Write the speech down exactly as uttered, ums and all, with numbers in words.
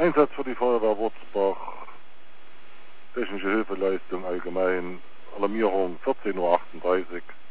Einsatz für die Feuerwehr Wurzbach, technische Hilfeleistung allgemein, Alarmierung vierzehn Uhr achtunddreißig.